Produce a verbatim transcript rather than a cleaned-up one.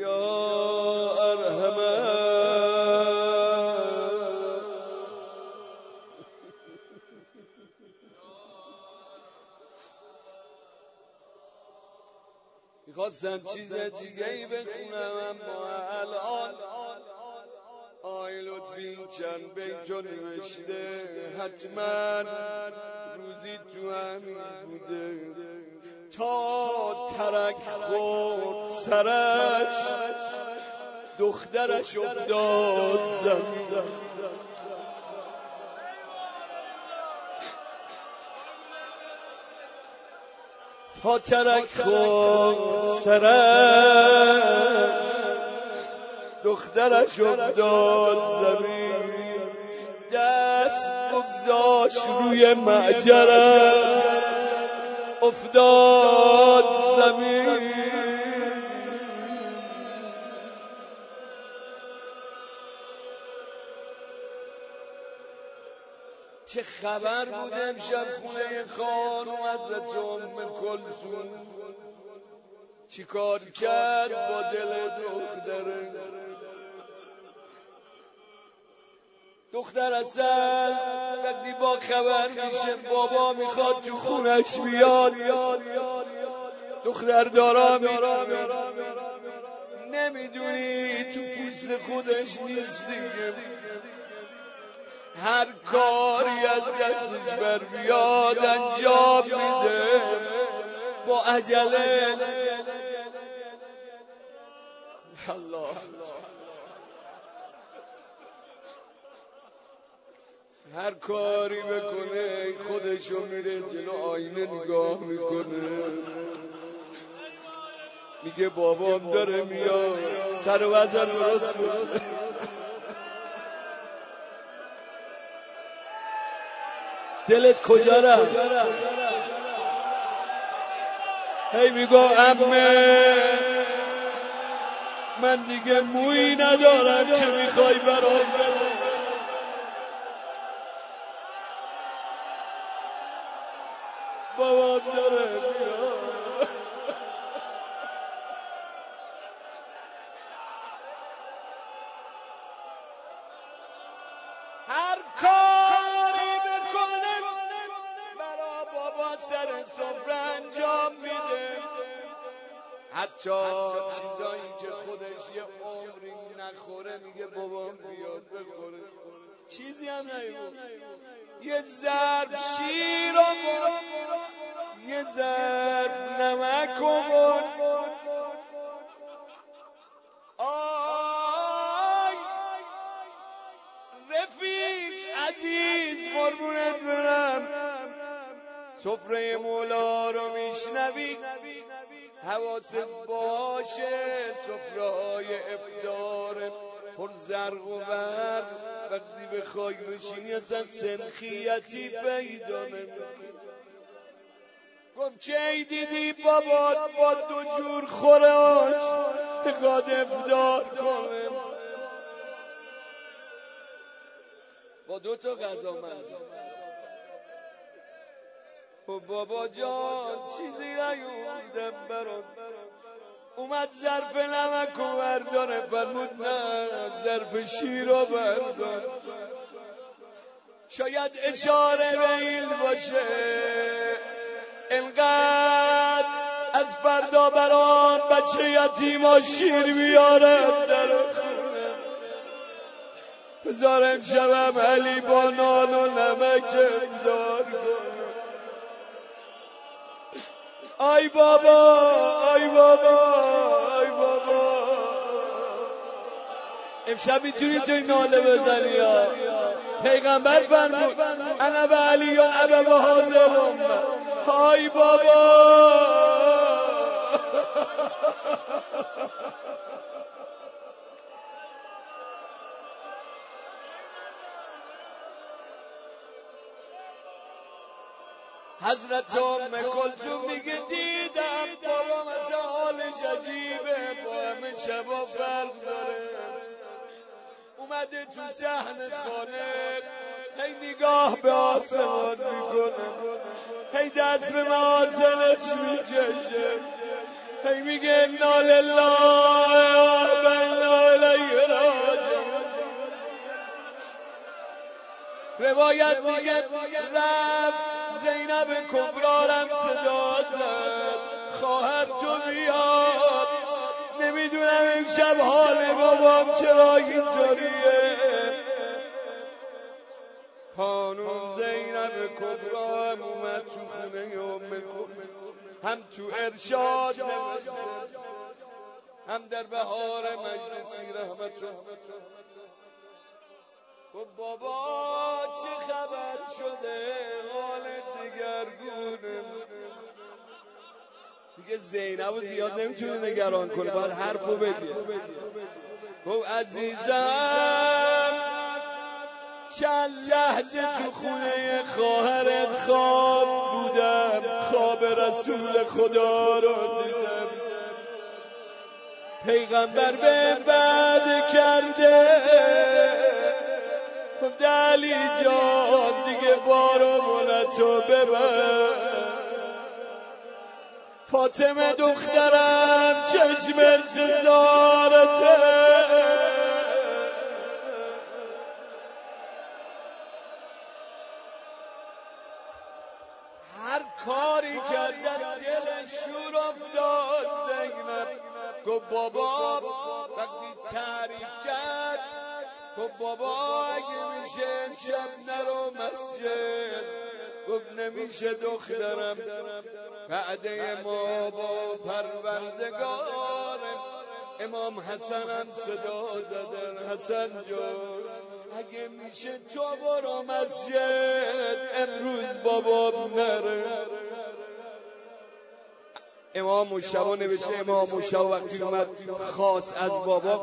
یا ارحمن. میخواستم چیز دیگه‌ای بخونم اما الان آی لطفی چند بیتو نوشته، حتما روزی تو همین بوده. تا ترک خورد سرش دخترش افتاد زمین، تا ترک خورد سرش دخترش افتاد زمین، دست بگذاشت روی معجرش افتاد زمین. چه خبر بود امشب خونه خانم حضرت ام کلثوم؟ چی کار کرد با دل دختره؟ دختر اصلا وقتی با خبر میشه بابا میخواد تو خونش بیاد، دختر دارا میره، نمیدونی تو پوست خودش نیست دیگه، هر کاری از دستش بر بیاد انجام میده با عجله. الله هر کاری بکنه خودشو میره جلو آینه نگاه میکنه، میگه بابام داره میاد، سر وزن درست کنه. دلت کجا رفت؟ هی میگو عمه من دیگه مویی ندارم که میخوای برام بدم. بابام داره میاد. هر کاری بکنه برا بابا سر سفره انجام میده، حتی چیزایی که خودش یه عمری نخوره میگه بابام بیاد بخوره. چیزی هم نگو، یه ظرف شیر آورد، یه ظرف نمک آورد، آی رفیق عزیز قربونت برم، سفره مولا رو میشنوی حواست باشه، سفره‌های افطار پر زرق و برق وقتی بخوای بشینی اصلا سنخیتی پیدا نمی‌کنی. گفت کی دیدی بابات با دو جور خوراک بخواد افطار کنه، با دو تا غذا من. خب بابا جان چیزی نیومدم برات، اومد ظرف نمک و برداره، فرمود نه ظرف شیر رو بردار. شاید اشاره به این باشه انقدر از فردا بران بچه یتیما شیر بیاره در خونه، بذار امشبم علی با نان و نمک افطار کنه. آی بابا آی بابا آی بابا امشب میتونی توی ناله بزنی یا پیغمبر فرمود انا به علی و ابا و حاضرم. آی بابا حضرت ام کلثوم میگه دیدم بابام از حالش عجیبه، با همه شبا فرق داره، اومده تو صحن خانه هی نگاه به آسمان میکنه، هی دست به معاصلش میکشه، هی میگه انا لله روایت میگه رفت زینب کبرارم صدا زد خواهر تو بیاد، نمیدونم امشب حال بابام چرا اینطوریه. خانم زینب کبرا هم اومد تو خونه ام کلثوم، هم تو ارشاد هم در بهار مجلسی رحمت الله. خب بابا چه خبر شده، حالت دگرگونه. دیگه زینبو زیاد نمیتونه نگران کنه، باید حرفو بگه. خب عزیزم چند لحظه تو خونه خواهرت خواب بودم، خواب رسول خدا رو دیدم. پیغمبر به بعد کرده، گفت علی جان دیگه بارو مولتو ببر. فاطمه دخترم چشم انتظارته، هر کاری کردم دلش شور افتاد. زینب گفت بابا وقتی تعریف کرد، گفت بابا اگه میشه شب نرو مسجد. گفت نمیشه دخترم، وعده ما با پروردگار. امام حسن هم صدا زدن حسن جان اگه میشه تو برو مسجد، امروز بابا نره. امام مشتبه نوشته امام مشتبه وقتی اومد خواست از بابا